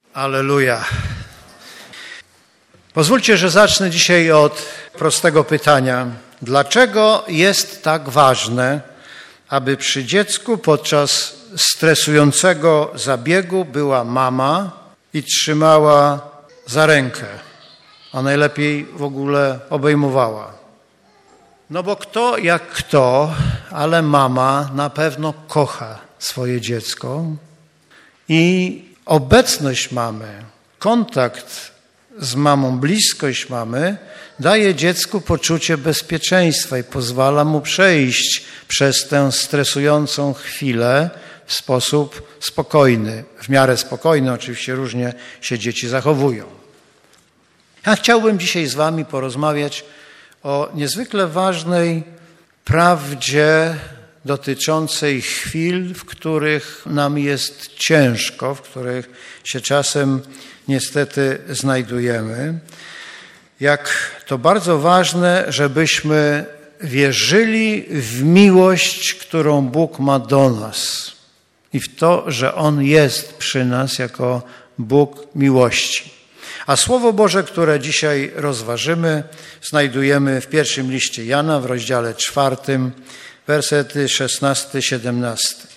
Alleluja. Pozwólcie, że zacznę dzisiaj od prostego pytania. Dlaczego jest tak ważne, aby przy dziecku podczas stresującego zabiegu była mama i trzymała za rękę, a najlepiej w ogóle obejmowała? No bo kto jak kto, ale mama na pewno kocha swoje dziecko i obecność mamy, kontakt z mamą, bliskość mamy daje dziecku poczucie bezpieczeństwa i pozwala mu przejść przez tę stresującą chwilę w sposób spokojny, w miarę spokojny. Oczywiście różnie się dzieci zachowują. Ja chciałbym dzisiaj z wami porozmawiać o niezwykle ważnej prawdzie dotyczącej chwil, w których nam jest ciężko, w których się czasem niestety znajdujemy. Jak to bardzo ważne, żebyśmy wierzyli w miłość, którą Bóg ma do nas i w to, że On jest przy nas jako Bóg miłości. A Słowo Boże, które dzisiaj rozważymy, znajdujemy w pierwszym liście Jana w rozdziale 4, wersety 16-17.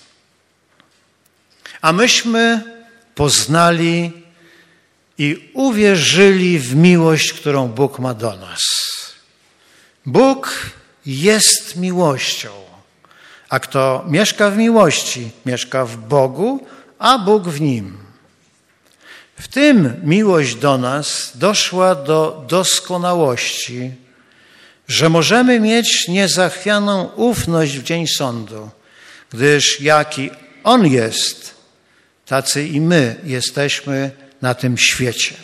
A myśmy poznali i uwierzyli w miłość, którą Bóg ma do nas. Bóg jest miłością, a kto mieszka w miłości, mieszka w Bogu, a Bóg w nim. W tym miłość do nas doszła do doskonałości, że możemy mieć niezachwianą ufność w dzień sądu, gdyż jaki On jest, tacy i my jesteśmy na tym świecie.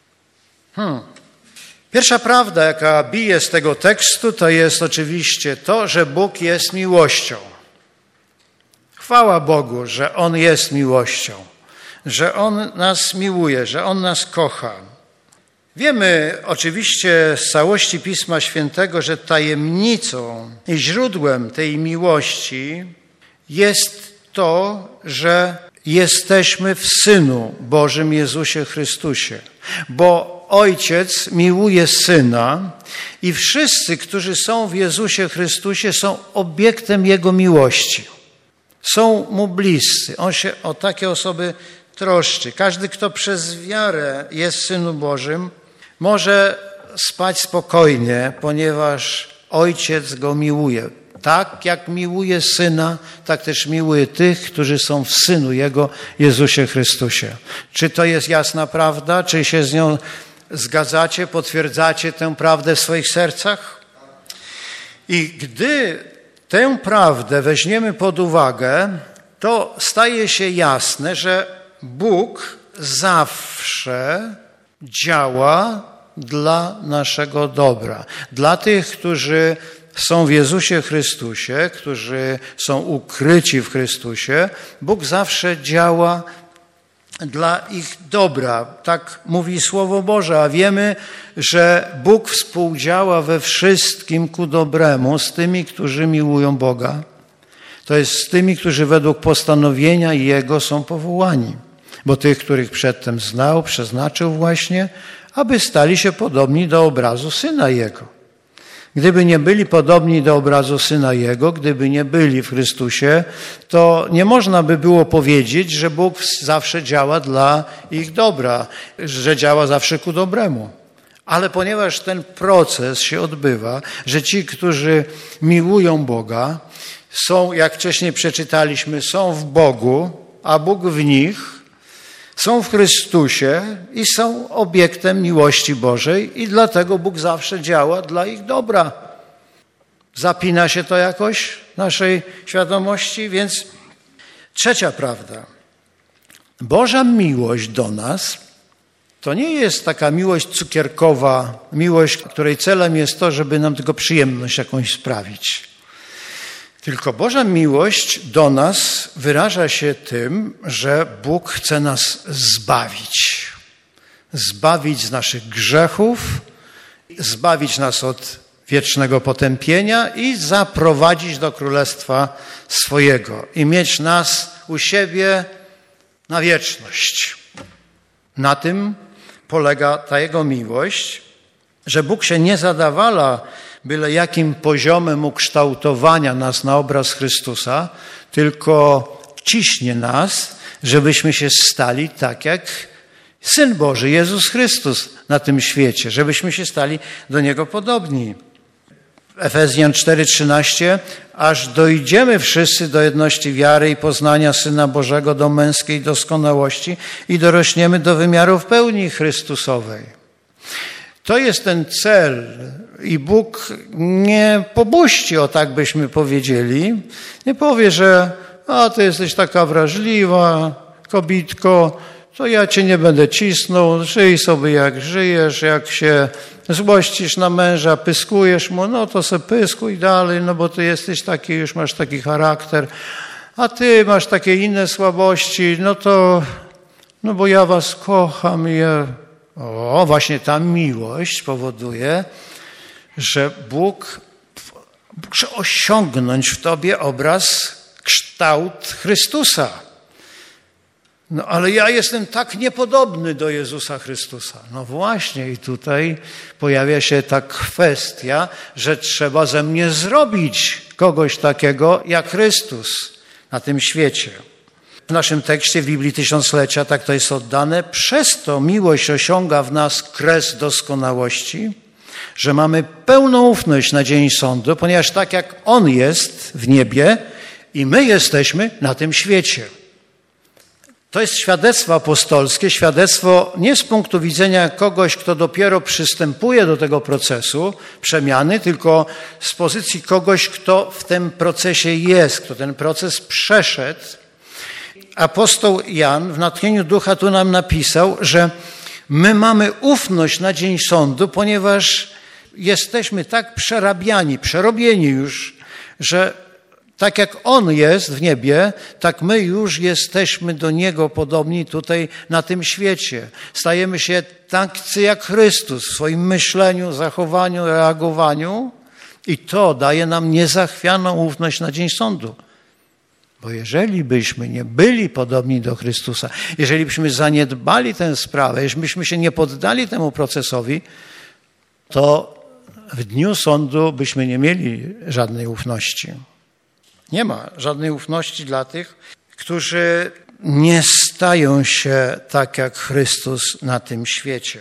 Pierwsza prawda, jaka bije z tego tekstu, to jest oczywiście to, że Bóg jest miłością. Chwała Bogu, że On jest miłością, że On nas miłuje, że On nas kocha. Wiemy oczywiście z całości Pisma Świętego, że tajemnicą i źródłem tej miłości jest to, że jesteśmy w Synu Bożym Jezusie Chrystusie. Bo Ojciec miłuje Syna i wszyscy, którzy są w Jezusie Chrystusie, są obiektem Jego miłości. Są Mu bliscy. On się o takie osoby troszczy. Każdy, kto przez wiarę jest w Synu Bożym, może spać spokojnie, ponieważ Ojciec go miłuje. Tak jak miłuje Syna, tak też miłuje tych, którzy są w Synu Jego, Jezusie Chrystusie. Czy to jest jasna prawda? Czy się z nią zgadzacie, potwierdzacie tę prawdę w swoich sercach? I gdy tę prawdę weźmiemy pod uwagę, to staje się jasne, że Bóg zawsze działa dla naszego dobra. Dla tych, którzy są w Jezusie Chrystusie, którzy są ukryci w Chrystusie, Bóg zawsze działa dla ich dobra. Tak mówi Słowo Boże, a wiemy, że Bóg współdziała we wszystkim ku dobremu z tymi, którzy miłują Boga. To jest z tymi, którzy według postanowienia Jego są powołani. Bo tych, których przedtem znał, przeznaczył właśnie, aby stali się podobni do obrazu Syna Jego. Gdyby nie byli podobni do obrazu Syna Jego, gdyby nie byli w Chrystusie, to nie można by było powiedzieć, że Bóg zawsze działa dla ich dobra, że działa zawsze ku dobremu. Ale ponieważ ten proces się odbywa, że ci, którzy miłują Boga, są, jak wcześniej przeczytaliśmy, są w Bogu, a Bóg w nich, są w Chrystusie i są obiektem miłości Bożej i dlatego Bóg zawsze działa dla ich dobra. Zapina się to jakoś w naszej świadomości, więc trzecia prawda. Boża miłość do nas to nie jest taka miłość cukierkowa, miłość, której celem jest to, żeby nam tylko przyjemność jakąś sprawić. Tylko Boża miłość do nas wyraża się tym, że Bóg chce nas zbawić. Zbawić z naszych grzechów, zbawić nas od wiecznego potępienia i zaprowadzić do królestwa swojego. I mieć nas u siebie na wieczność. Na tym polega ta Jego miłość, że Bóg się nie zadawala byle jakim poziomem ukształtowania nas na obraz Chrystusa, tylko ciśnie nas, żebyśmy się stali tak jak Syn Boży, Jezus Chrystus na tym świecie, żebyśmy się stali do Niego podobni. Efezjan 4:13, aż dojdziemy wszyscy do jedności wiary i poznania Syna Bożego, do męskiej doskonałości i dorośniemy do wymiarów pełni Chrystusowej. To jest ten cel i Bóg nie popuści, o tak byśmy powiedzieli. Nie powie, że ty jesteś taka wrażliwa, kobitko, to ja cię nie będę cisnął, żyj sobie jak żyjesz, jak się złościsz na męża, pyskujesz mu, no to se pyskuj dalej, no bo ty jesteś taki, już masz taki charakter, a ty masz takie inne słabości, no bo ja was kocham i właśnie ta miłość powoduje, że Bóg chce osiągnąć w tobie obraz, kształt Chrystusa. No ale ja jestem tak niepodobny do Jezusa Chrystusa. No właśnie i tutaj pojawia się ta kwestia, że trzeba ze mnie zrobić kogoś takiego jak Chrystus na tym świecie. W naszym tekście w Biblii Tysiąclecia tak to jest oddane. Przez to miłość osiąga w nas kres doskonałości, że mamy pełną ufność na dzień sądu, ponieważ tak jak On jest w niebie i my jesteśmy na tym świecie. To jest świadectwo apostolskie, świadectwo nie z punktu widzenia kogoś, kto dopiero przystępuje do tego procesu przemiany, tylko z pozycji kogoś, kto w tym procesie jest, kto ten proces przeszedł. Apostoł Jan w natchnieniu Ducha tu nam napisał, że my mamy ufność na dzień sądu, ponieważ jesteśmy tak przerobieni już, że tak jak On jest w niebie, tak my już jesteśmy do Niego podobni tutaj na tym świecie. Stajemy się tacy jak Chrystus w swoim myśleniu, zachowaniu, reagowaniu i to daje nam niezachwianą ufność na dzień sądu. Bo jeżeli byśmy nie byli podobni do Chrystusa, jeżeli byśmy zaniedbali tę sprawę, jeżeli byśmy się nie poddali temu procesowi, to w dniu sądu byśmy nie mieli żadnej ufności. Nie ma żadnej ufności dla tych, którzy nie stają się tak jak Chrystus na tym świecie.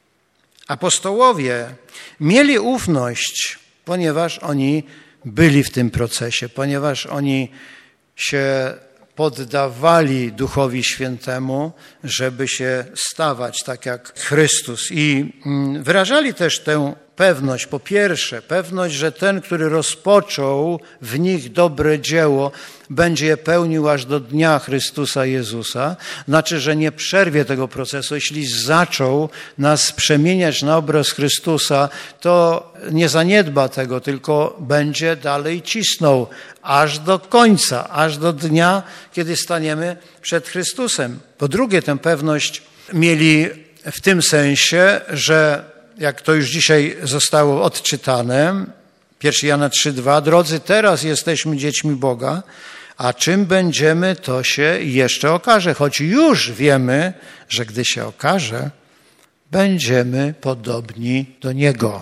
Apostołowie mieli ufność, ponieważ oni byli w tym procesie, ponieważ oni się poddawali Duchowi Świętemu, żeby się stawać tak jak Chrystus. I wyrażali też tę pewność, po pierwsze, pewność, że ten, który rozpoczął w nich dobre dzieło, będzie je pełnił aż do dnia Chrystusa Jezusa. Znaczy, że nie przerwie tego procesu. Jeśli zaczął nas przemieniać na obraz Chrystusa, to nie zaniedba tego, tylko będzie dalej cisnął aż do końca, aż do dnia, kiedy staniemy przed Chrystusem. Po drugie, tę pewność mieli w tym sensie, że jak to już dzisiaj zostało odczytane, 1 Jana 3:2, drodzy, teraz jesteśmy dziećmi Boga, a czym będziemy, to się jeszcze okaże, choć już wiemy, że gdy się okaże, będziemy podobni do Niego.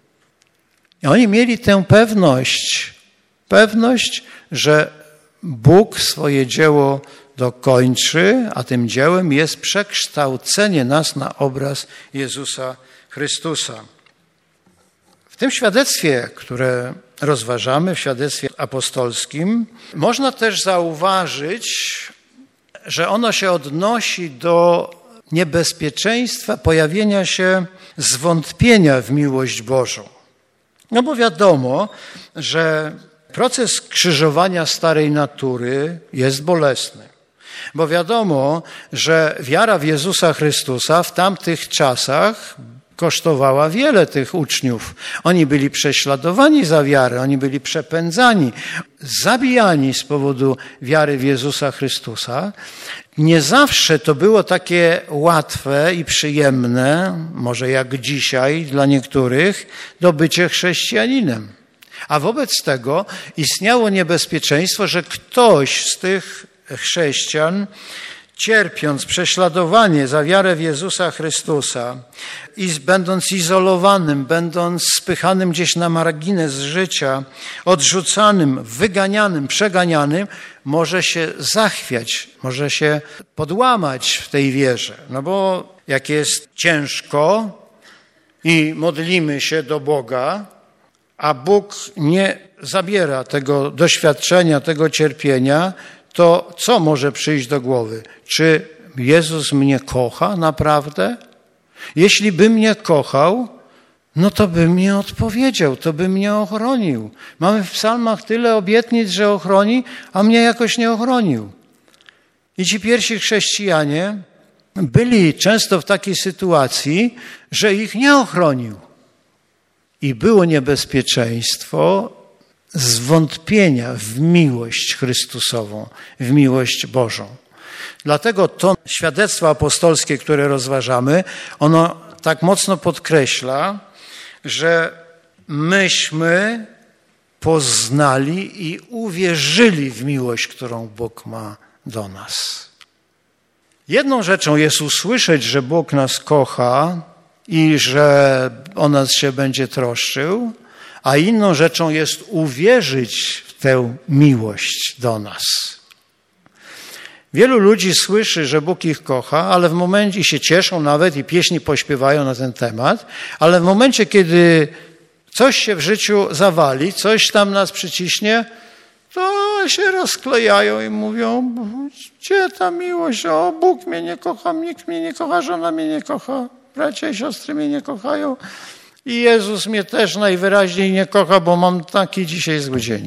I oni mieli tę pewność, że Bóg swoje dzieło dokończy, a tym dziełem jest przekształcenie nas na obraz Jezusa Chrystusa. W tym świadectwie, które rozważamy, w świadectwie apostolskim, można też zauważyć, że ono się odnosi do niebezpieczeństwa pojawienia się zwątpienia w miłość Bożą. No bo wiadomo, że proces krzyżowania starej natury jest bolesny. Bo wiadomo, że wiara w Jezusa Chrystusa w tamtych czasach kosztowała wiele tych uczniów. Oni byli prześladowani za wiarę, oni byli przepędzani, zabijani z powodu wiary w Jezusa Chrystusa. Nie zawsze to było takie łatwe i przyjemne, może jak dzisiaj dla niektórych, do bycia chrześcijaninem. A wobec tego istniało niebezpieczeństwo, że ktoś z tych chrześcijan cierpiąc prześladowanie za wiarę w Jezusa Chrystusa i będąc izolowanym, będąc spychanym gdzieś na margines życia, odrzucanym, wyganianym, przeganianym, może się zachwiać, może się podłamać w tej wierze. No bo jak jest ciężko i modlimy się do Boga, a Bóg nie zabiera tego doświadczenia, tego cierpienia, to co może przyjść do głowy? Czy Jezus mnie kocha naprawdę? Jeśli by mnie kochał, no to by mnie odpowiedział, to by mnie ochronił. Mamy w psalmach tyle obietnic, że ochroni, a mnie jakoś nie ochronił. I ci pierwsi chrześcijanie byli często w takiej sytuacji, że ich nie ochronił. I było niebezpieczeństwo zwątpienia w miłość Chrystusową, w miłość Bożą. Dlatego to świadectwo apostolskie, które rozważamy, ono tak mocno podkreśla, że myśmy poznali i uwierzyli w miłość, którą Bóg ma do nas. Jedną rzeczą jest usłyszeć, że Bóg nas kocha i że o nas się będzie troszczył, a inną rzeczą jest uwierzyć w tę miłość do nas. Wielu ludzi słyszy, że Bóg ich kocha, ale w momencie i się cieszą nawet i pieśni pośpiewają na ten temat, ale w momencie, kiedy coś się w życiu zawali, coś tam nas przyciśnie, to się rozklejają i mówią, gdzie ta miłość? O, Bóg mnie nie kocha, nikt mnie nie kocha, żona mnie nie kocha, bracia i siostry mnie nie kochają i Jezus mnie też najwyraźniej nie kocha, bo mam taki dzisiaj zły dzień.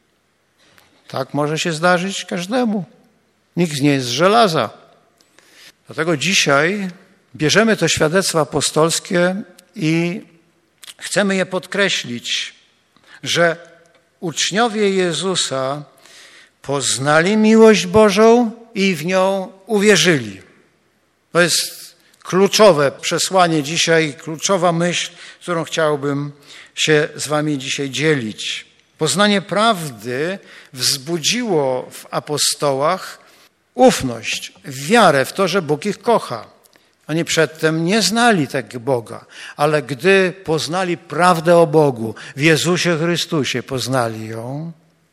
Tak może się zdarzyć każdemu. Nikt nie jest z żelaza. Dlatego dzisiaj bierzemy to świadectwo apostolskie i chcemy je podkreślić, że uczniowie Jezusa poznali miłość Bożą i w nią uwierzyli. To jest kluczowe przesłanie dzisiaj, kluczowa myśl, którą chciałbym się z wami dzisiaj dzielić. Poznanie prawdy wzbudziło w apostołach ufność, wiarę w to, że Bóg ich kocha. Oni przedtem nie znali tak Boga, ale gdy poznali prawdę o Bogu, w Jezusie Chrystusie poznali ją.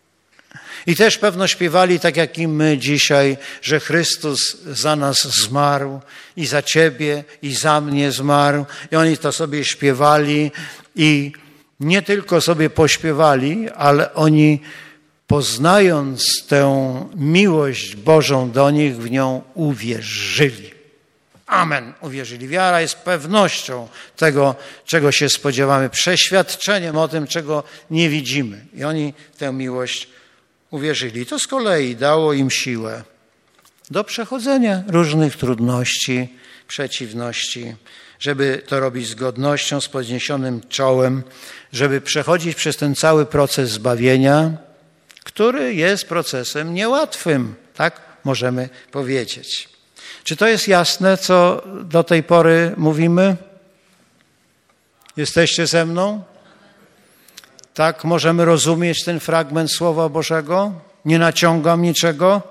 I też pewno śpiewali tak jak i my dzisiaj, że Chrystus za nas zmarł i za ciebie i za mnie zmarł. I oni to sobie śpiewali i nie tylko sobie pośpiewali, ale oni poznając tę miłość Bożą do nich, w nią uwierzyli. Amen. Uwierzyli. Wiara jest pewnością tego, czego się spodziewamy, przeświadczeniem o tym, czego nie widzimy. I oni tę miłość uwierzyli. To z kolei dało im siłę do przechodzenia różnych trudności, przeciwności, żeby to robić z godnością, z podniesionym czołem, żeby przechodzić przez ten cały proces zbawienia, który jest procesem niełatwym, tak możemy powiedzieć. Czy to jest jasne, co do tej pory mówimy? Jesteście ze mną? Tak możemy rozumieć ten fragment Słowa Bożego? Nie naciągam niczego?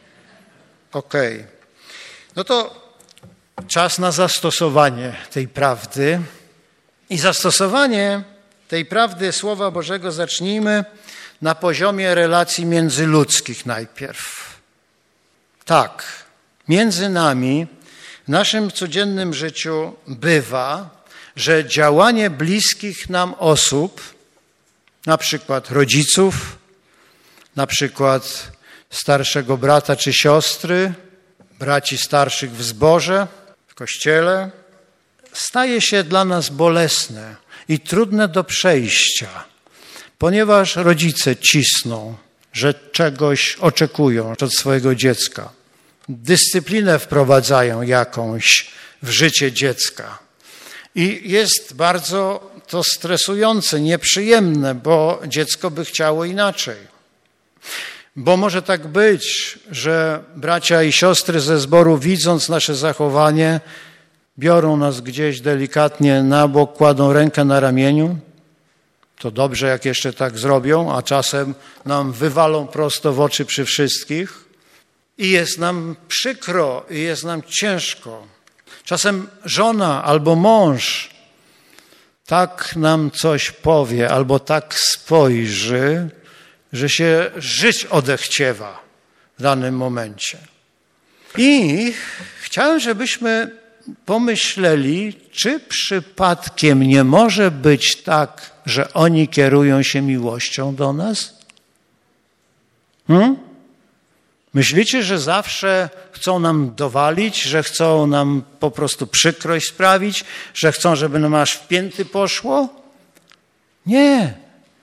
Okej. No to czas na zastosowanie tej prawdy. I zastosowanie tej prawdy Słowa Bożego zacznijmy na poziomie relacji międzyludzkich najpierw. Tak, między nami w naszym codziennym życiu bywa, że działanie bliskich nam osób, na przykład rodziców, na przykład starszego brata czy siostry, braci starszych w zborze, w kościele, staje się dla nas bolesne i trudne do przejścia, ponieważ rodzice cisną, że czegoś oczekują od swojego dziecka. Dyscyplinę wprowadzają jakąś w życie dziecka. I jest bardzo to stresujące, nieprzyjemne, bo dziecko by chciało inaczej. Bo może tak być, że bracia i siostry ze zboru, widząc nasze zachowanie, biorą nas gdzieś delikatnie na bok, kładą rękę na ramieniu. To dobrze, jak jeszcze tak zrobią, a czasem nam wywalą prosto w oczy przy wszystkich. I jest nam przykro, i jest nam ciężko. Czasem żona albo mąż tak nam coś powie, albo tak spojrzy, że się żyć odechciewa w danym momencie. I chciałem, żebyśmy pomyśleli, czy przypadkiem nie może być tak, że oni kierują się miłością do nas? Myślicie, że zawsze chcą nam dowalić, że chcą nam po prostu przykrość sprawić, że chcą, żeby nam aż w pięty poszło? Nie.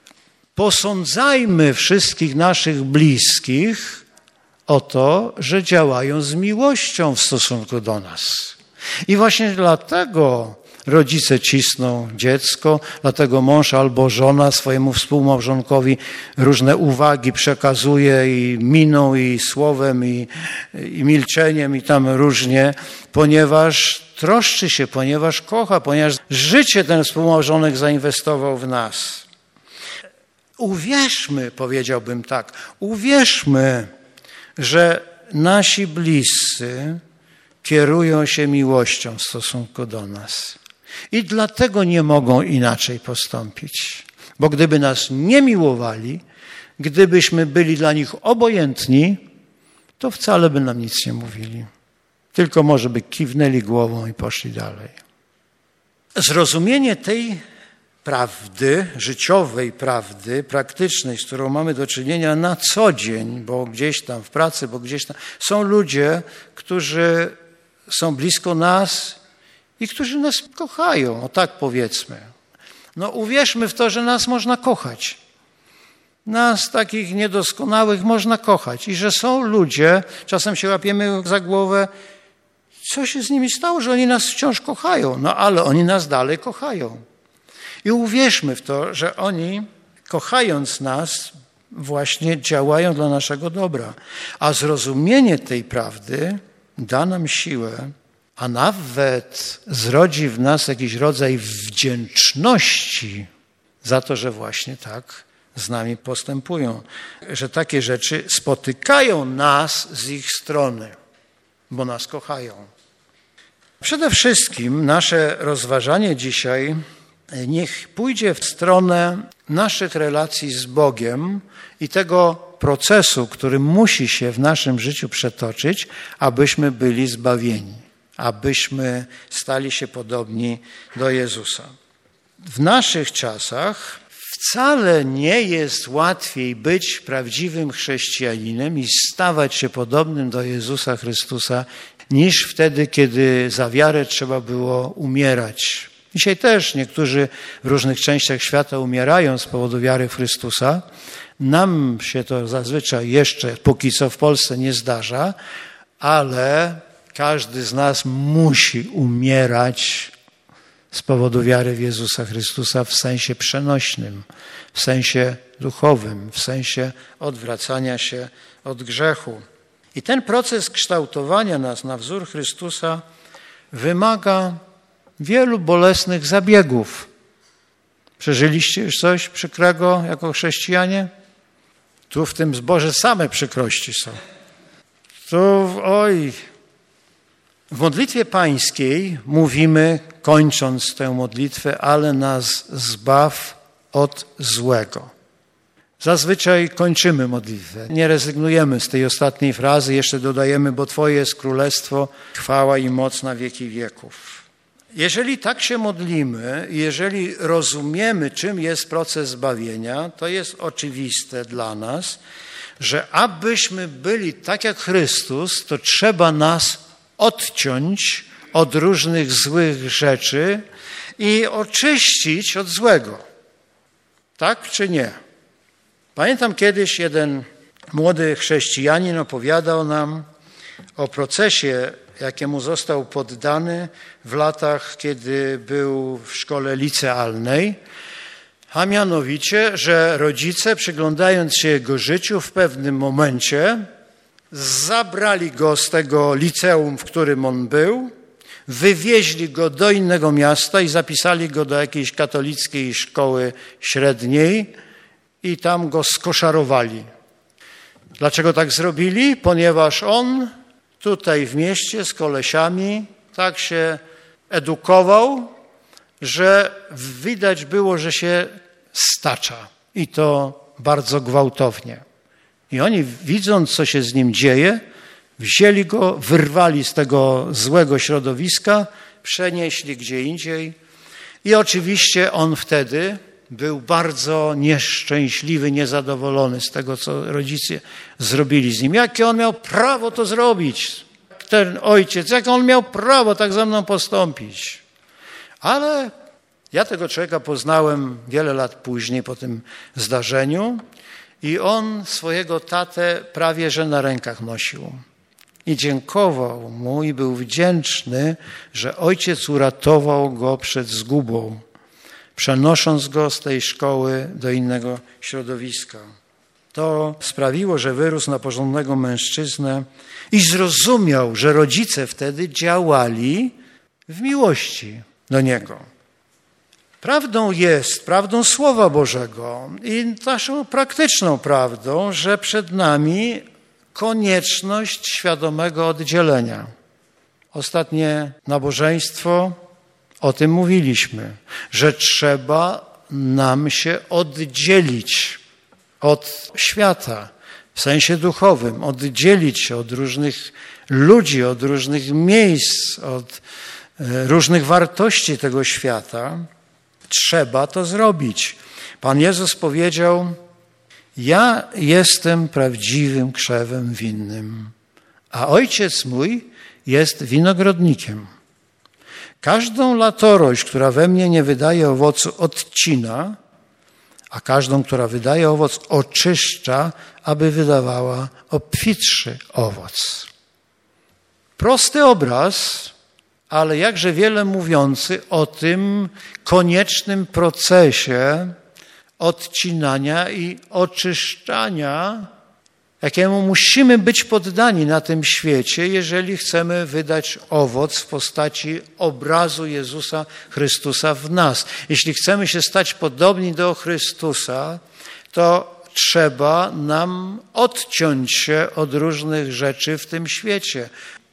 Posądzajmy wszystkich naszych bliskich o to, że działają z miłością w stosunku do nas. I właśnie dlatego rodzice cisną dziecko, dlatego mąż albo żona swojemu współmałżonkowi różne uwagi przekazuje i miną, i słowem, i milczeniem, i tam różnie, ponieważ troszczy się, ponieważ kocha, ponieważ życie ten współmałżonek zainwestował w nas. Uwierzmy, powiedziałbym tak, uwierzmy, że nasi bliscy kierują się miłością w stosunku do nas. I dlatego nie mogą inaczej postąpić. Bo gdyby nas nie miłowali, gdybyśmy byli dla nich obojętni, to wcale by nam nic nie mówili. Tylko może by kiwnęli głową i poszli dalej. Zrozumienie tej prawdy, życiowej prawdy, praktycznej, z którą mamy do czynienia na co dzień, bo gdzieś tam w pracy, bo gdzieś tam są ludzie, którzy są blisko nas i którzy nas kochają, o tak powiedzmy. No uwierzmy w to, że nas można kochać. Nas takich niedoskonałych można kochać i że są ludzie, czasem się łapiemy za głowę, co się z nimi stało, że oni nas wciąż kochają, no ale oni nas dalej kochają. I uwierzmy w to, że oni, kochając nas, właśnie działają dla naszego dobra. A zrozumienie tej prawdy da nam siłę, a nawet zrodzi w nas jakiś rodzaj wdzięczności za to, że właśnie tak z nami postępują. Że takie rzeczy spotykają nas z ich strony, bo nas kochają. Przede wszystkim nasze rozważanie dzisiaj niech pójdzie w stronę naszych relacji z Bogiem i tego procesu, który musi się w naszym życiu przetoczyć, abyśmy byli zbawieni, abyśmy stali się podobni do Jezusa. W naszych czasach wcale nie jest łatwiej być prawdziwym chrześcijaninem i stawać się podobnym do Jezusa Chrystusa, niż wtedy, kiedy za wiarę trzeba było umierać. Dzisiaj też niektórzy w różnych częściach świata umierają z powodu wiary w Chrystusa. Nam się to zazwyczaj jeszcze póki co w Polsce nie zdarza, ale każdy z nas musi umierać z powodu wiary w Jezusa Chrystusa w sensie przenośnym, w sensie duchowym, w sensie odwracania się od grzechu. I ten proces kształtowania nas na wzór Chrystusa wymaga wielu bolesnych zabiegów. Przeżyliście już coś przykrego jako chrześcijanie? Tu w tym zborze same przykrości są. W modlitwie pańskiej mówimy, kończąc tę modlitwę, ale nas zbaw od złego. Zazwyczaj kończymy modlitwę. Nie rezygnujemy z tej ostatniej frazy, jeszcze dodajemy, bo Twoje jest królestwo, chwała i moc na wieki wieków. Jeżeli tak się modlimy, jeżeli rozumiemy, czym jest proces zbawienia, to jest oczywiste dla nas, że abyśmy byli tak jak Chrystus, to trzeba nas odciąć od różnych złych rzeczy i oczyścić od złego. Tak czy nie? Pamiętam kiedyś jeden młody chrześcijanin opowiadał nam o procesie, jakiemu został poddany w latach, kiedy był w szkole licealnej, a mianowicie, że rodzice, przyglądając się jego życiu, w pewnym momencie zabrali go z tego liceum, w którym on był, wywieźli go do innego miasta i zapisali go do jakiejś katolickiej szkoły średniej i tam go skoszarowali. Dlaczego tak zrobili? Ponieważ on tutaj w mieście z kolesiami tak się edukował, że widać było, że się stacza i to bardzo gwałtownie. I oni, widząc, co się z nim dzieje, wzięli go, wyrwali z tego złego środowiska, przenieśli gdzie indziej i oczywiście on wtedy był bardzo nieszczęśliwy, niezadowolony z tego, co rodzice zrobili z nim. Jakie on miał prawo to zrobić? Ten ojciec, jak on miał prawo tak ze mną postąpić? Ale ja tego człowieka poznałem wiele lat później po tym zdarzeniu i on swojego tatę prawie że na rękach nosił. I dziękował mu i był wdzięczny, że ojciec uratował go przed zgubą, przenosząc go z tej szkoły do innego środowiska. To sprawiło, że wyrósł na porządnego mężczyznę i zrozumiał, że rodzice wtedy działali w miłości do niego. Prawdą Słowa Bożego i naszą praktyczną prawdą, że przed nami konieczność świadomego oddzielenia. Ostatnie nabożeństwo o tym mówiliśmy, że trzeba nam się oddzielić od świata w sensie duchowym, oddzielić się od różnych ludzi, od różnych miejsc, od różnych wartości tego świata. Trzeba to zrobić. Pan Jezus powiedział: ja jestem prawdziwym krzewem winnym, a Ojciec mój jest winogrodnikiem. Każdą latorość, która we mnie nie wydaje owocu, odcina, a każdą, która wydaje owoc, oczyszcza, aby wydawała obfitszy owoc. Prosty obraz, ale jakże wiele mówiący o tym koniecznym procesie odcinania i oczyszczania, jakiemu musimy być poddani na tym świecie, jeżeli chcemy wydać owoc w postaci obrazu Jezusa Chrystusa w nas. Jeśli chcemy się stać podobni do Chrystusa, to trzeba nam odciąć się od różnych rzeczy w tym świecie.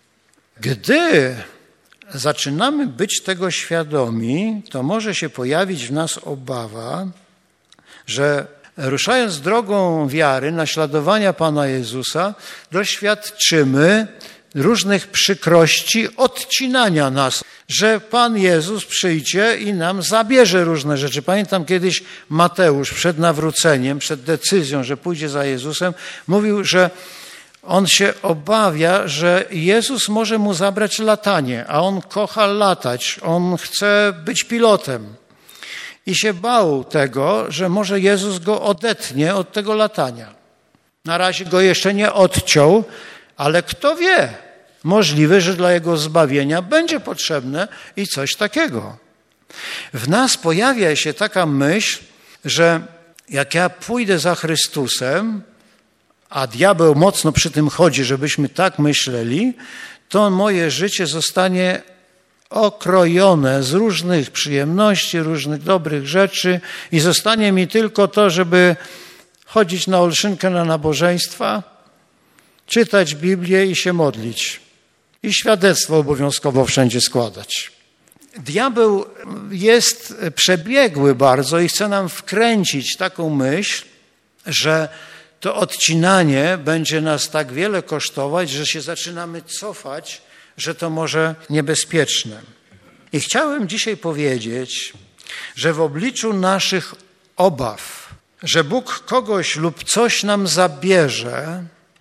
Gdy zaczynamy być tego świadomi, to może się pojawić w nas obawa, że ruszając drogą wiary, naśladowania Pana Jezusa, doświadczymy różnych przykrości, odcinania nas, że Pan Jezus przyjdzie i nam zabierze różne rzeczy. Pamiętam kiedyś Mateusz przed nawróceniem, przed decyzją, że pójdzie za Jezusem, mówił, że on się obawia, że Jezus może mu zabrać latanie, a on kocha latać, on chce być pilotem. I się bał tego, że może Jezus go odetnie od tego latania. Na razie go jeszcze nie odciął, ale kto wie, możliwe, że dla jego zbawienia będzie potrzebne i coś takiego. W nas pojawia się taka myśl, że jak ja pójdę za Chrystusem, a diabeł mocno przy tym chodzi, żebyśmy tak myśleli, to moje życie zostanie okrojone z różnych przyjemności, różnych dobrych rzeczy i zostanie mi tylko to, żeby chodzić na olszynkę na nabożeństwa, czytać Biblię i się modlić. I świadectwo obowiązkowo wszędzie składać. Diabeł jest przebiegły bardzo i chce nam wkręcić taką myśl, że to odcinanie będzie nas tak wiele kosztować, że się zaczynamy cofać, że to może niebezpieczne. I chciałem dzisiaj powiedzieć, że w obliczu naszych obaw, że Bóg kogoś lub coś nam zabierze,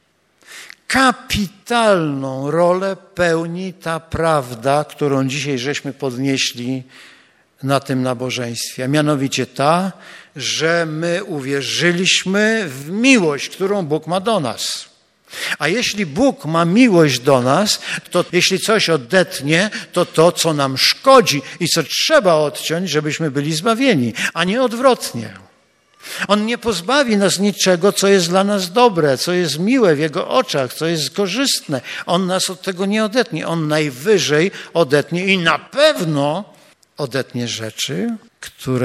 kapitalną rolę pełni ta prawda, którą dzisiaj żeśmy podnieśli na tym nabożeństwie, a mianowicie ta, że my uwierzyliśmy w miłość, którą Bóg ma do nas. A jeśli Bóg ma miłość do nas, to jeśli coś odetnie, to to, co nam szkodzi i co trzeba odciąć, żebyśmy byli zbawieni, a nie odwrotnie. On nie pozbawi nas niczego, co jest dla nas dobre, co jest miłe w Jego oczach, co jest korzystne. On nas od tego nie odetnie. On najwyżej odetnie i na pewno odetnie rzeczy, które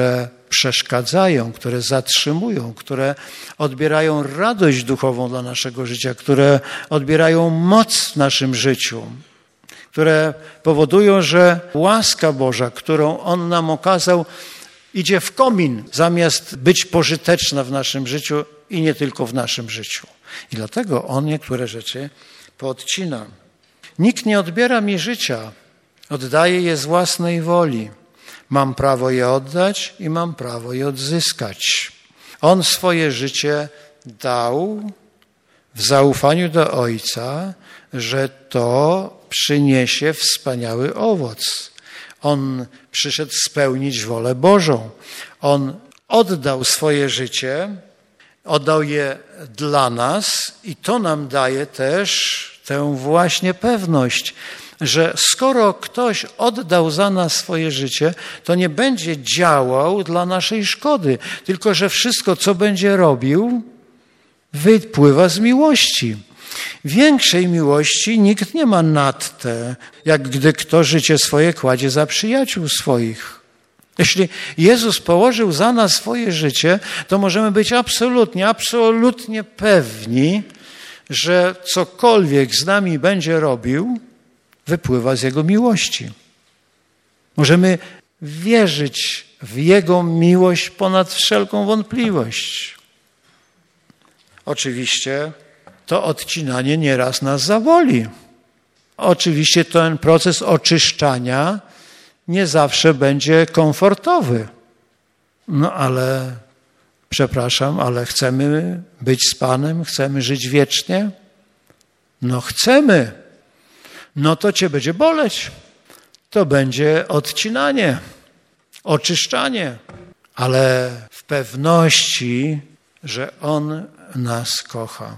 przeszkadzają, które zatrzymują, które odbierają radość duchową dla naszego życia, które odbierają moc w naszym życiu, które powodują, że łaska Boża, którą On nam okazał, idzie w komin, zamiast być pożyteczna w naszym życiu i nie tylko w naszym życiu. I dlatego On niektóre rzeczy poodcina. Nikt nie odbiera mi życia, oddaję je z własnej woli. Mam prawo je oddać i mam prawo je odzyskać. On swoje życie dał w zaufaniu do Ojca, że to przyniesie wspaniały owoc. On przyszedł spełnić wolę Bożą. On oddał swoje życie, oddał je dla nas i to nam daje też tę właśnie pewność, że skoro ktoś oddał za nas swoje życie, to nie będzie działał dla naszej szkody, tylko że wszystko, co będzie robił, wypływa z miłości. Większej miłości nikt nie ma nad te, jak gdy kto życie swoje kładzie za przyjaciół swoich. Jeśli Jezus położył za nas swoje życie, to możemy być absolutnie pewni, że cokolwiek z nami będzie robił, wypływa z Jego miłości. Możemy wierzyć w Jego miłość ponad wszelką wątpliwość. Oczywiście to odcinanie nieraz nas zaboli. Oczywiście ten proces oczyszczania nie zawsze będzie komfortowy. No ale, przepraszam, ale chcemy być z Panem? Chcemy żyć wiecznie? No chcemy. No to cię będzie boleć. To będzie odcinanie, oczyszczanie. Ale w pewności, że On nas kocha.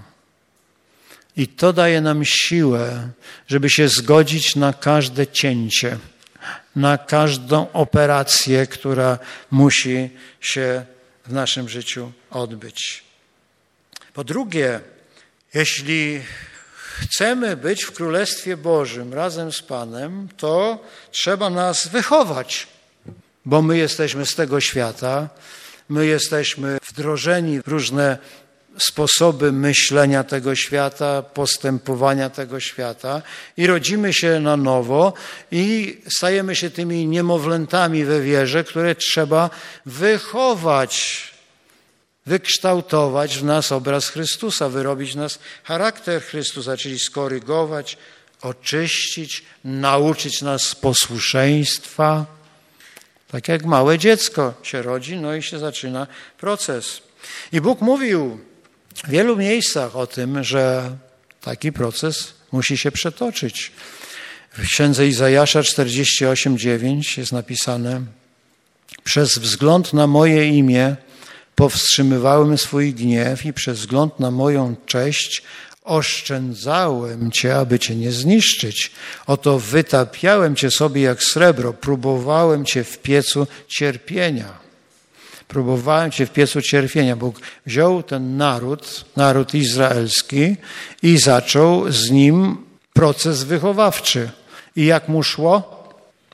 I to daje nam siłę, żeby się zgodzić na każde cięcie, na każdą operację, która musi się w naszym życiu odbyć. Po drugie, jeśli chcemy być w Królestwie Bożym razem z Panem, to trzeba nas wychować, bo my jesteśmy z tego świata, my jesteśmy wdrożeni w różne sposoby myślenia tego świata, postępowania tego świata i rodzimy się na nowo i stajemy się tymi niemowlętami we wierze, które trzeba wychować, wykształtować w nas obraz Chrystusa, wyrobić w nas charakter Chrystusa, czyli skorygować, oczyścić, nauczyć nas posłuszeństwa. Tak jak małe dziecko się rodzi, no i się zaczyna proces. I Bóg mówił w wielu miejscach o tym, że taki proces musi się przetoczyć. W księdze Izajasza 48:9 jest napisane: przez wzgląd na moje imię powstrzymywałem swój gniew i przez wzgląd na moją cześć oszczędzałem Cię, aby Cię nie zniszczyć. Oto wytapiałem Cię sobie jak srebro, próbowałem Cię w piecu cierpienia. Próbowałem Cię w piecu cierpienia. Bóg wziął ten naród izraelski i zaczął z nim proces wychowawczy. I jak mu szło?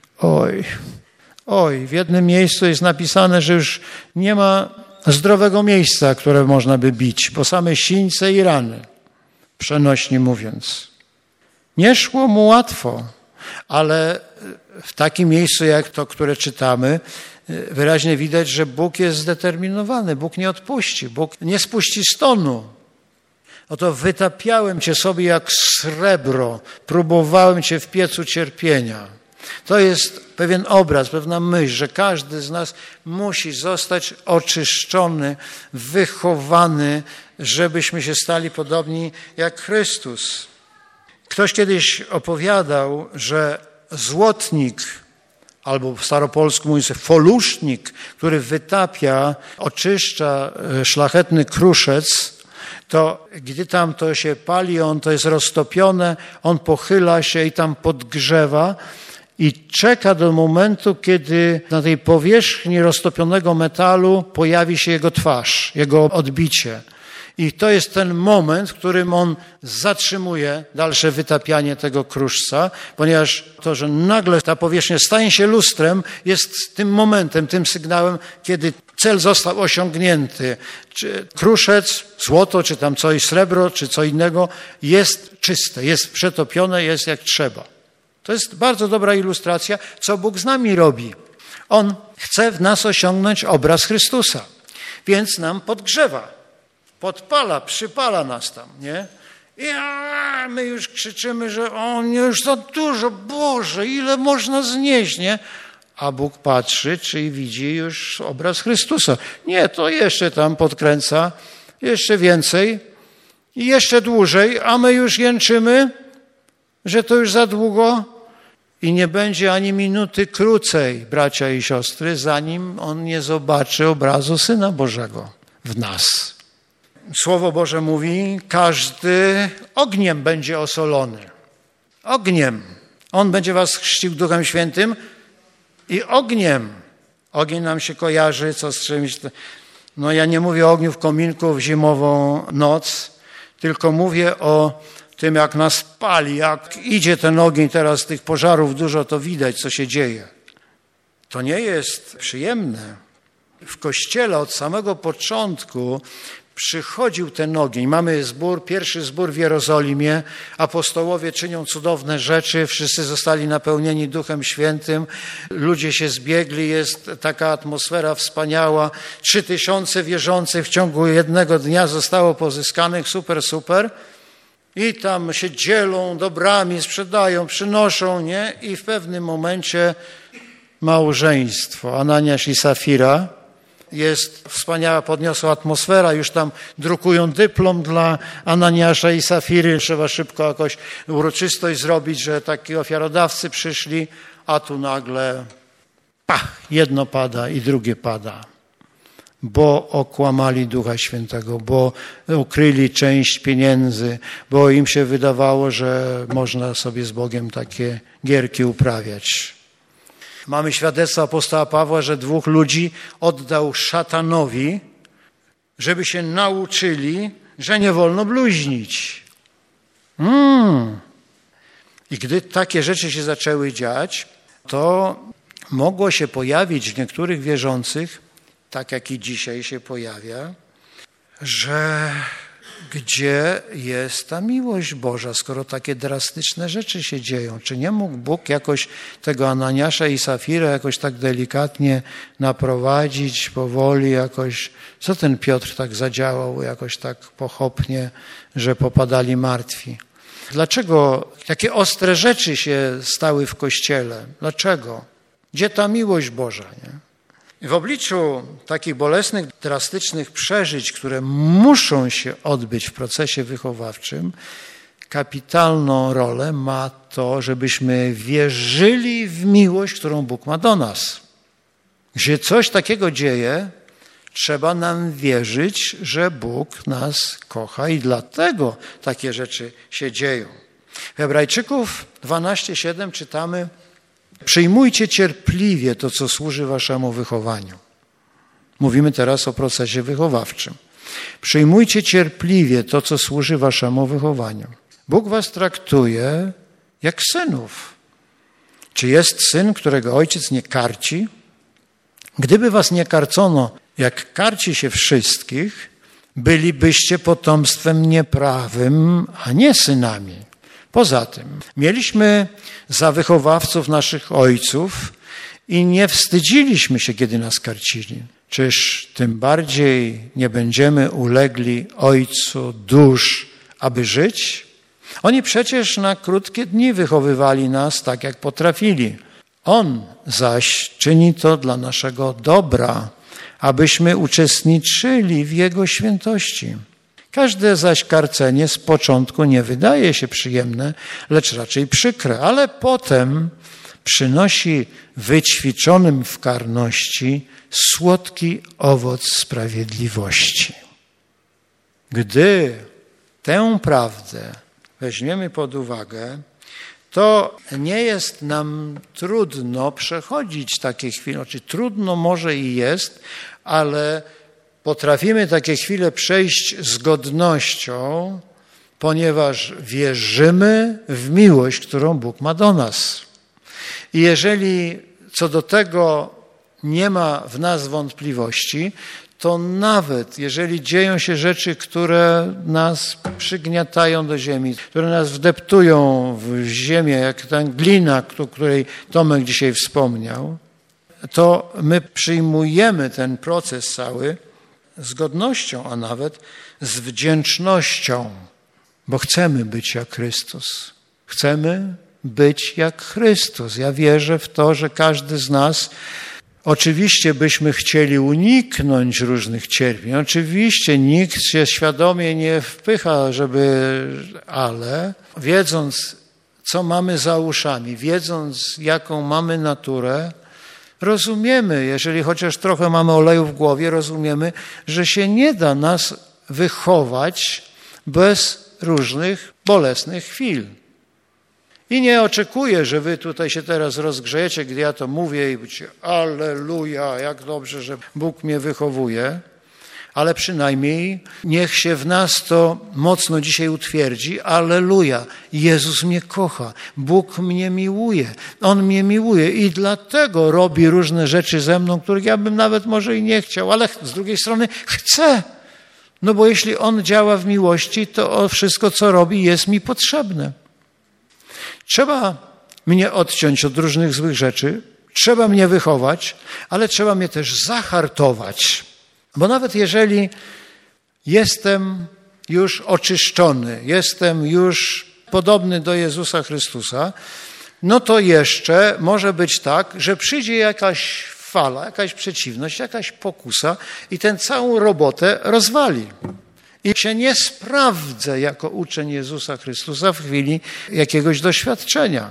W jednym miejscu jest napisane, że już nie ma zdrowego miejsca, które można by bić, bo same sińce i rany, przenośnie mówiąc. Nie szło mu łatwo, ale w takim miejscu jak to, które czytamy, wyraźnie widać, że Bóg jest zdeterminowany, Bóg nie odpuści, Bóg nie spuści stonu. Oto wytapiałem Cię sobie jak srebro, próbowałem Cię w piecu cierpienia. To jest pewien obraz, pewna myśl, że każdy z nas musi zostać oczyszczony, wychowany, żebyśmy się stali podobni jak Chrystus. Ktoś kiedyś opowiadał, że złotnik, albo w staropolsku mówi się folusznik, który wytapia, oczyszcza szlachetny kruszec, to gdy tam to się pali, to jest roztopione, on pochyla się i tam podgrzewa i czeka do momentu, kiedy na tej powierzchni roztopionego metalu pojawi się jego twarz, jego odbicie. I to jest ten moment, w którym on zatrzymuje dalsze wytapianie tego kruszca, ponieważ to, że nagle ta powierzchnia staje się lustrem, jest tym momentem, tym sygnałem, kiedy cel został osiągnięty. Czy kruszec, złoto, czy tam coś, srebro, czy co innego jest czyste, jest przetopione, jest jak trzeba. To jest bardzo dobra ilustracja, co Bóg z nami robi. On chce w nas osiągnąć obraz Chrystusa, więc nam podgrzewa, podpala, przypala nas tam, nie? I my już krzyczymy, że już za dużo, Boże, ile można znieść, nie? A Bóg patrzy, czy widzi już obraz Chrystusa. Nie, to jeszcze tam podkręca, jeszcze więcej i jeszcze dłużej, a my już jęczymy, że to już za długo i nie będzie ani minuty krócej, bracia i siostry, zanim on nie zobaczy obrazu Syna Bożego w nas. Słowo Boże mówi, każdy ogniem będzie osolony. Ogniem. On będzie was chrzcił Duchem Świętym i ogniem. Ogień nam się kojarzy, co z czymś. No ja nie mówię o ogniu w kominku w zimową noc, tylko mówię o tym, jak nas pali, jak idzie ten ogień teraz, tych pożarów dużo, to widać, co się dzieje. To nie jest przyjemne. W Kościele od samego początku przychodził ten ogień. Mamy zbór, pierwszy zbór w Jerozolimie. Apostołowie czynią cudowne rzeczy. Wszyscy zostali napełnieni Duchem Świętym. Ludzie się zbiegli. Jest taka atmosfera wspaniała. 3000 wierzących w ciągu jednego dnia zostało pozyskanych. Super. I tam się dzielą dobrami, sprzedają, przynoszą, nie? I w pewnym momencie małżeństwo. Ananiasz i Safira. Jest wspaniała, podniosła atmosfera, już tam drukują dyplom dla Ananiasza i Safiry. Trzeba szybko jakoś uroczystość zrobić, że taki ofiarodawcy przyszli, a tu nagle jedno pada i drugie pada. Bo okłamali Ducha Świętego, bo ukryli część pieniędzy, bo im się wydawało, że można sobie z Bogiem takie gierki uprawiać. Mamy świadectwo apostoła Pawła, że 2 ludzi oddał szatanowi, żeby się nauczyli, że nie wolno bluźnić. I gdy takie rzeczy się zaczęły dziać, to mogło się pojawić w niektórych wierzących, tak jak i dzisiaj się pojawia, że gdzie jest ta miłość Boża, skoro takie drastyczne rzeczy się dzieją? Czy nie mógł Bóg jakoś tego Ananiasza i Safirę jakoś tak delikatnie naprowadzić, powoli jakoś? Co ten Piotr tak zadziałał, jakoś tak pochopnie, że popadali martwi? Dlaczego takie ostre rzeczy się stały w Kościele? Dlaczego? Gdzie ta miłość Boża, nie? W obliczu takich bolesnych, drastycznych przeżyć, które muszą się odbyć w procesie wychowawczym, kapitalną rolę ma to, żebyśmy wierzyli w miłość, którą Bóg ma do nas. Gdzie coś takiego dzieje, trzeba nam wierzyć, że Bóg nas kocha i dlatego takie rzeczy się dzieją. W Hebrajczyków 12:7 czytamy: przyjmujcie cierpliwie to, co służy waszemu wychowaniu. Mówimy teraz o procesie wychowawczym. Przyjmujcie cierpliwie to, co służy waszemu wychowaniu. Bóg was traktuje jak synów. Czy jest syn, którego ojciec nie karci? Gdyby was nie karcono, jak karci się wszystkich, bylibyście potomstwem nieprawym, a nie synami. Poza tym mieliśmy za wychowawców naszych ojców i nie wstydziliśmy się, kiedy nas karcili. Czyż tym bardziej nie będziemy ulegli Ojcu dusz, aby żyć? Oni przecież na krótkie dni wychowywali nas tak, jak potrafili. On zaś czyni to dla naszego dobra, abyśmy uczestniczyli w Jego świętości. Każde zaś karcenie z początku nie wydaje się przyjemne, lecz raczej przykre, ale potem przynosi wyćwiczonym w karności słodki owoc sprawiedliwości. Gdy tę prawdę weźmiemy pod uwagę, to nie jest nam trudno przechodzić takie chwile. Znaczy, trudno może i jest, ale potrafimy takie chwile przejść z godnością, ponieważ wierzymy w miłość, którą Bóg ma do nas. I jeżeli co do tego nie ma w nas wątpliwości, to nawet jeżeli dzieją się rzeczy, które nas przygniatają do ziemi, które nas wdeptują w ziemię, jak ta glina, o której Tomek dzisiaj wspomniał, to my przyjmujemy ten proces cały z godnością, a nawet z wdzięcznością, bo chcemy być jak Chrystus. Chcemy być jak Chrystus. Ja wierzę w to, że każdy z nas, oczywiście byśmy chcieli uniknąć różnych cierpień. Oczywiście nikt się świadomie nie wpycha, ale wiedząc, co mamy za uszami, wiedząc, jaką mamy naturę, rozumiemy, jeżeli chociaż trochę mamy oleju w głowie, rozumiemy, że się nie da nas wychować bez różnych bolesnych chwil. I nie oczekuję, że wy tutaj się teraz rozgrzejecie, gdy ja to mówię i będziecie alleluja, jak dobrze, że Bóg mnie wychowuje, ale przynajmniej niech się w nas to mocno dzisiaj utwierdzi. Alleluja, Jezus mnie kocha, Bóg mnie miłuje, On mnie miłuje i dlatego robi różne rzeczy ze mną, których ja bym nawet może i nie chciał, ale z drugiej strony chcę. No bo jeśli On działa w miłości, to wszystko, co robi, jest mi potrzebne. Trzeba mnie odciąć od różnych złych rzeczy, trzeba mnie wychować, ale trzeba mnie też zahartować. Bo nawet jeżeli jestem już oczyszczony, jestem już podobny do Jezusa Chrystusa, no to jeszcze może być tak, że przyjdzie jakaś fala, jakaś przeciwność, jakaś pokusa i tę całą robotę rozwali. I się nie sprawdzę jako uczeń Jezusa Chrystusa w chwili jakiegoś doświadczenia.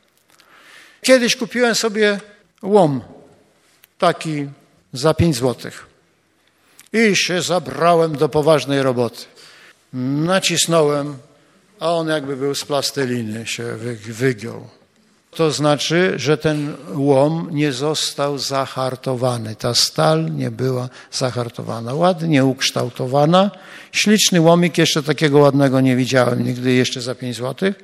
Kiedyś kupiłem sobie łom taki za 5 złotych i się zabrałem do poważnej roboty. Nacisnąłem, a on jakby był z plasteliny, się wygiął. To znaczy, że ten łom nie został zahartowany. Ta stal nie była zahartowana. Ładnie ukształtowana. Śliczny łomik, jeszcze takiego ładnego nie widziałem nigdy, jeszcze za 5 złotych.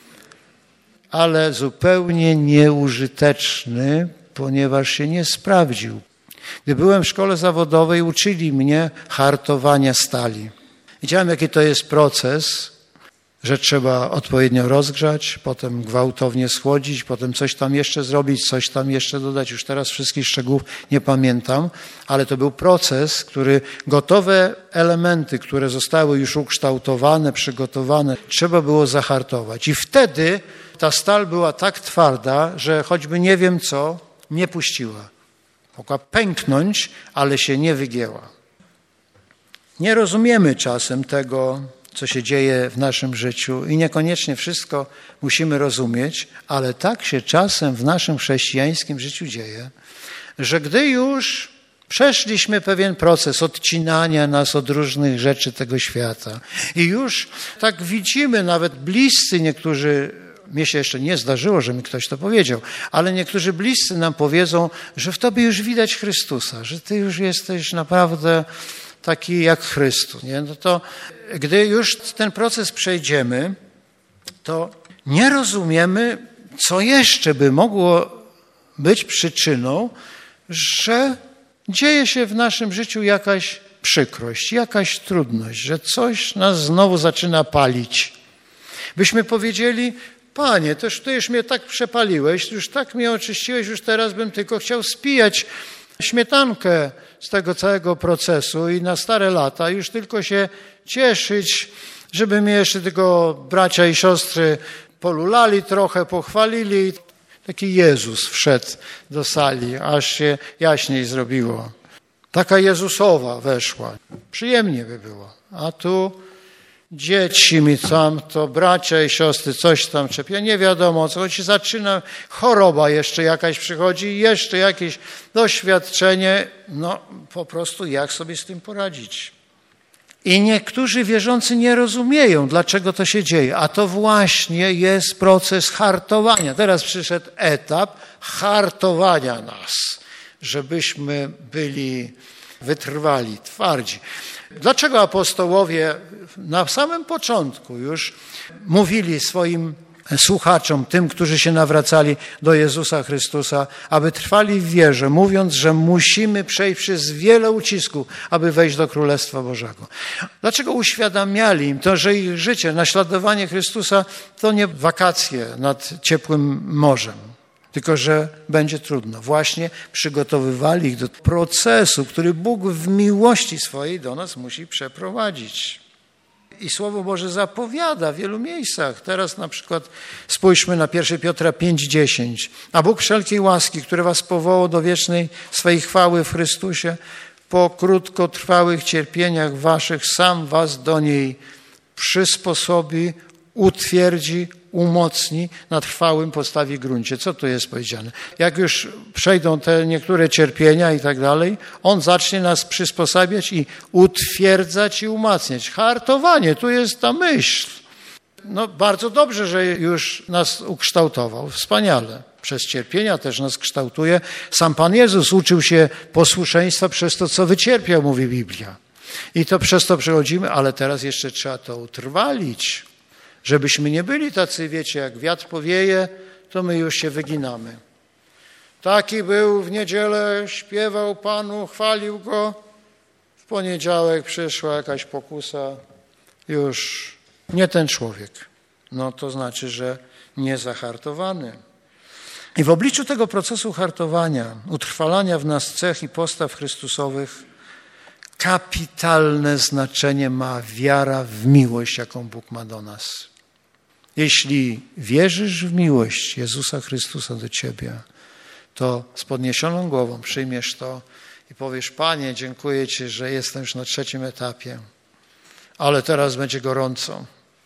Ale zupełnie nieużyteczny, ponieważ się nie sprawdził. Gdy byłem w szkole zawodowej, uczyli mnie hartowania stali. Widziałem, jaki to jest proces, że trzeba odpowiednio rozgrzać, potem gwałtownie schłodzić, potem coś tam jeszcze zrobić, coś tam jeszcze dodać. Już teraz wszystkich szczegółów nie pamiętam, ale to był proces, który gotowe elementy, które zostały już ukształtowane, przygotowane, trzeba było zahartować. I wtedy ta stal była tak twarda, że choćby nie wiem co, nie puściła. Mogła pęknąć, ale się nie wygięła. Nie rozumiemy czasem tego, co się dzieje w naszym życiu i niekoniecznie wszystko musimy rozumieć, ale tak się czasem w naszym chrześcijańskim życiu dzieje, że gdy już przeszliśmy pewien proces odcinania nas od różnych rzeczy tego świata i już tak widzimy, nawet bliscy niektórzy, mnie się jeszcze nie zdarzyło, że mi ktoś to powiedział, ale niektórzy bliscy nam powiedzą, że w tobie już widać Chrystusa, że ty już jesteś naprawdę taki jak Chrystus. Nie? No to gdy już ten proces przejdziemy, to nie rozumiemy, co jeszcze by mogło być przyczyną, że dzieje się w naszym życiu jakaś przykrość, jakaś trudność, że coś nas znowu zaczyna palić. Byśmy powiedzieli, Panie, też ty już mnie tak przepaliłeś, już tak mnie oczyściłeś, już teraz bym tylko chciał spijać śmietankę z tego całego procesu i na stare lata już tylko się cieszyć, żeby mnie jeszcze tylko bracia i siostry polulali trochę, pochwalili. Taki Jezus wszedł do sali, aż się jaśniej zrobiło. Taka Jezusowa weszła. Przyjemnie by było. A tu dzieci mi tam, to bracia i siostry coś tam czepia, nie wiadomo co, choć zaczyna, choroba jeszcze jakaś przychodzi, jeszcze jakieś doświadczenie, no po prostu jak sobie z tym poradzić. I niektórzy wierzący nie rozumieją, dlaczego to się dzieje, a to właśnie jest proces hartowania. Teraz przyszedł etap hartowania nas, żebyśmy byli wytrwali, twardzi. Dlaczego apostołowie na samym początku już mówili swoim słuchaczom, tym, którzy się nawracali do Jezusa Chrystusa, aby trwali w wierze, mówiąc, że musimy przejść przez wiele ucisków, aby wejść do Królestwa Bożego. Dlaczego uświadamiali im to, że ich życie, naśladowanie Chrystusa to nie wakacje nad ciepłym morzem, tylko że będzie trudno. Właśnie przygotowywali ich do procesu, który Bóg w miłości swojej do nas musi przeprowadzić. I Słowo Boże zapowiada w wielu miejscach. Teraz na przykład spójrzmy na 1 Piotra 5:10. A Bóg wszelkiej łaski, który was powołał do wiecznej swej chwały w Chrystusie, po krótkotrwałych cierpieniach waszych sam was do niej przysposobi, utwierdzi, umocni, na trwałym postawi gruncie. Co tu jest powiedziane? Jak już przejdą te niektóre cierpienia i tak dalej, On zacznie nas przysposabiać i utwierdzać i umacniać. Hartowanie, tu jest ta myśl. No bardzo dobrze, że już nas ukształtował. Wspaniale. Przez cierpienia też nas kształtuje. Sam Pan Jezus uczył się posłuszeństwa przez to, co wycierpiał, mówi Biblia. I to przez to przechodzimy, ale teraz jeszcze trzeba to utrwalić. Żebyśmy nie byli tacy, wiecie, jak wiatr powieje, to my już się wyginamy. Taki był w niedzielę, śpiewał Panu, chwalił Go. W poniedziałek przyszła jakaś pokusa, już nie ten człowiek. No to znaczy, że nie zahartowany. I w obliczu tego procesu hartowania, utrwalania w nas cech i postaw Chrystusowych, kapitalne znaczenie ma wiara w miłość, jaką Bóg ma do nas. Jeśli wierzysz w miłość Jezusa Chrystusa do ciebie, to z podniesioną głową przyjmiesz to i powiesz: Panie, dziękuję Ci, że jestem już na 3. etapie, ale teraz będzie gorąco.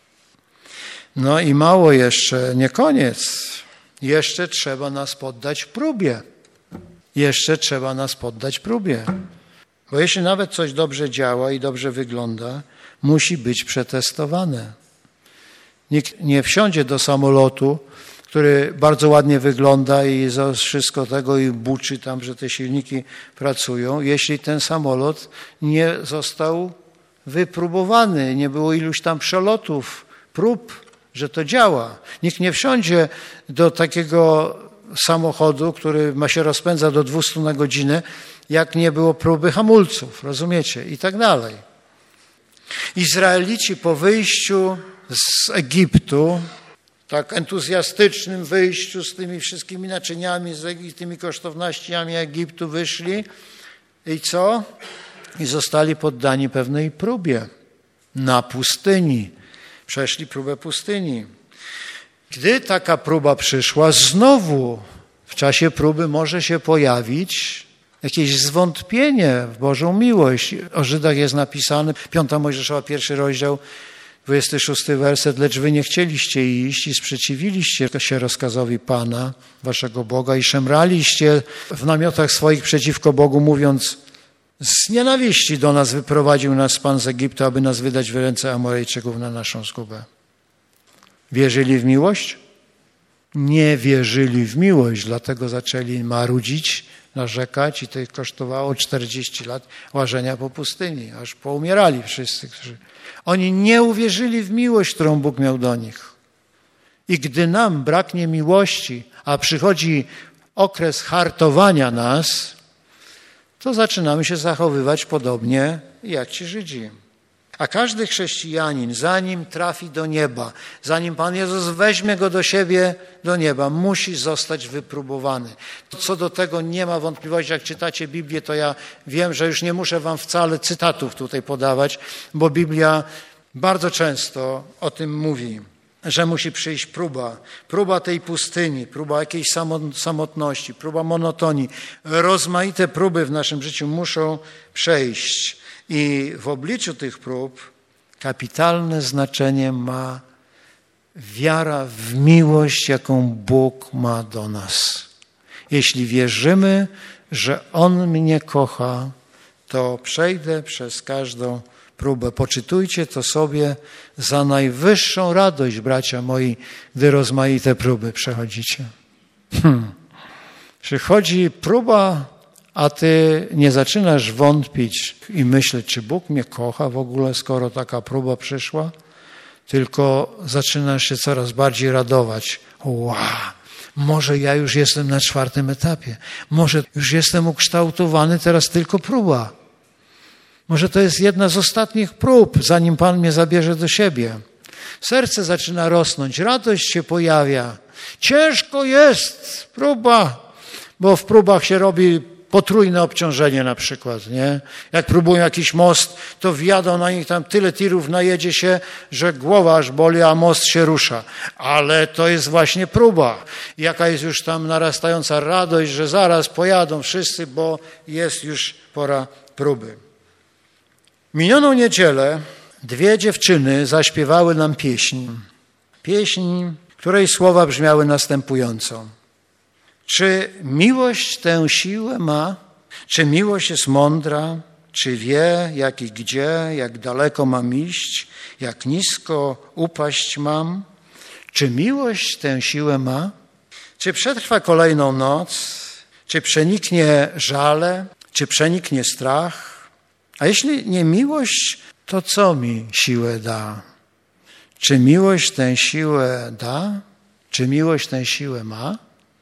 No i mało jeszcze, nie koniec. Jeszcze trzeba nas poddać próbie. Jeszcze trzeba nas poddać próbie. Bo jeśli nawet coś dobrze działa i dobrze wygląda, musi być przetestowane. Nikt nie wsiądzie do samolotu, który bardzo ładnie wygląda i za wszystko tego i buczy tam, że te silniki pracują, jeśli ten samolot nie został wypróbowany, nie było iluś tam przelotów, prób, że to działa. Nikt nie wsiądzie do takiego samochodu, który ma się rozpędza do 200 na godzinę, jak nie było próby hamulców, rozumiecie? I tak dalej. Izraelici po wyjściu z Egiptu, tak entuzjastycznym wyjściu z tymi wszystkimi naczyniami, z tymi kosztownościami Egiptu wyszli i co? I zostali poddani pewnej próbie na pustyni. Przeszli próbę pustyni. Gdy taka próba przyszła, znowu w czasie próby może się pojawić jakieś zwątpienie w Bożą miłość. O Żydach jest napisane, 5 Mojżeszowa, 1 rozdział, 26 werset. Lecz wy nie chcieliście iść i sprzeciwiliście się rozkazowi Pana, waszego Boga, i szemraliście w namiotach swoich przeciwko Bogu, mówiąc: z nienawiści do nas wyprowadził nas Pan z Egiptu, aby nas wydać w ręce Amorejczyków na naszą zgubę. Wierzyli w miłość? Nie wierzyli w miłość, dlatego zaczęli marudzić, narzekać i to ich kosztowało 40 lat łażenia po pustyni, aż poumierali wszyscy, którzy... Oni nie uwierzyli w miłość, którą Bóg miał do nich. I gdy nam braknie miłości, a przychodzi okres hartowania nas, to zaczynamy się zachowywać podobnie jak ci Żydzi. A każdy chrześcijanin, zanim trafi do nieba, zanim Pan Jezus weźmie go do siebie, do nieba, musi zostać wypróbowany. Co do tego nie ma wątpliwości. Jak czytacie Biblię, to ja wiem, że już nie muszę wam wcale cytatów tutaj podawać, bo Biblia bardzo często o tym mówi, że musi przyjść próba tej pustyni, próba jakiejś samotności, próba monotonii. Rozmaite próby w naszym życiu muszą przejść. I w obliczu tych prób kapitalne znaczenie ma wiara w miłość, jaką Bóg ma do nas. Jeśli wierzymy, że On mnie kocha, to przejdę przez każdą próbę. Poczytujcie to sobie za najwyższą radość, bracia moi, gdy rozmaite próby przechodzicie. Przychodzi próba, a ty nie zaczynasz wątpić i myśleć, czy Bóg mnie kocha w ogóle, skoro taka próba przyszła, tylko zaczynasz się coraz bardziej radować. Wow, może ja już jestem na 4. etapie. Może już jestem ukształtowany, teraz tylko próba. Może to jest jedna z ostatnich prób, zanim Pan mnie zabierze do siebie. Serce zaczyna rosnąć, radość się pojawia. Ciężko jest próba, bo w próbach się robi potrójne obciążenie na przykład, nie? Jak próbują jakiś most, to wjadą na nich tam tyle tirów, najedzie się, że głowa aż boli, a most się rusza. Ale to jest właśnie próba. Jaka jest już tam narastająca radość, że zaraz pojadą wszyscy, bo jest już pora próby. Minioną niedzielę 2 dziewczyny zaśpiewały nam pieśń. Pieśń, której słowa brzmiały następująco. Czy miłość tę siłę ma? Czy miłość jest mądra? Czy wie, jak i gdzie, jak daleko mam iść? Jak nisko upaść mam? Czy miłość tę siłę ma? Czy przetrwa kolejną noc? Czy przeniknie żale? Czy przeniknie strach? A jeśli nie miłość, to co mi siłę da? Czy miłość tę siłę da? Czy miłość tę siłę ma?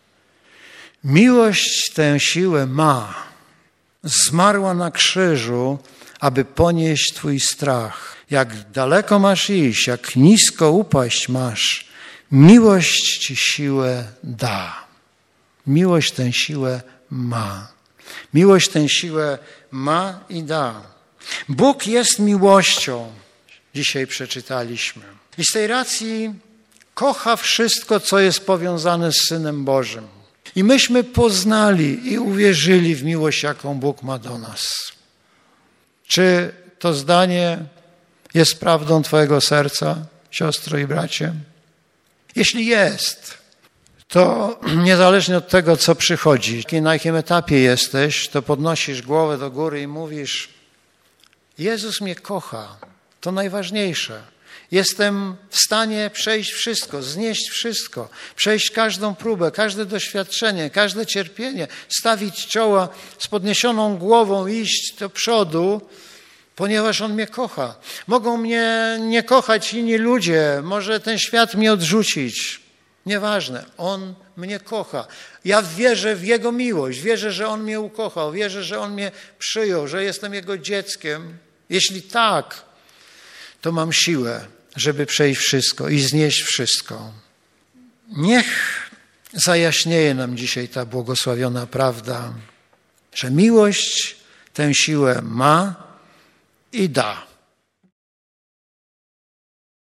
Miłość tę siłę ma. Zmarła na krzyżu, aby ponieść twój strach. Jak daleko masz iść, jak nisko upaść masz, miłość ci siłę da. Miłość tę siłę ma. Miłość tę siłę ma i da. Bóg jest miłością, dzisiaj przeczytaliśmy. I z tej racji kocha wszystko, co jest powiązane z Synem Bożym. I myśmy poznali i uwierzyli w miłość, jaką Bóg ma do nas. Czy to zdanie jest prawdą twojego serca, siostro i bracie? Jeśli jest, to niezależnie od tego, co przychodzi, na jakim etapie jesteś, to podnosisz głowę do góry i mówisz: Jezus mnie kocha, to najważniejsze. Jestem w stanie przejść wszystko, znieść wszystko, przejść każdą próbę, każde doświadczenie, każde cierpienie, stawić czoła z podniesioną głową, iść do przodu, ponieważ On mnie kocha. Mogą mnie nie kochać inni ludzie, może ten świat mnie odrzucić. Nieważne, On mnie kocha. Ja wierzę w Jego miłość, wierzę, że On mnie ukochał, wierzę, że On mnie przyjął, że jestem Jego dzieckiem. Jeśli tak, to mam siłę, żeby przejść wszystko i znieść wszystko. Niech zajaśnieje nam dzisiaj ta błogosławiona prawda, że miłość tę siłę ma i da.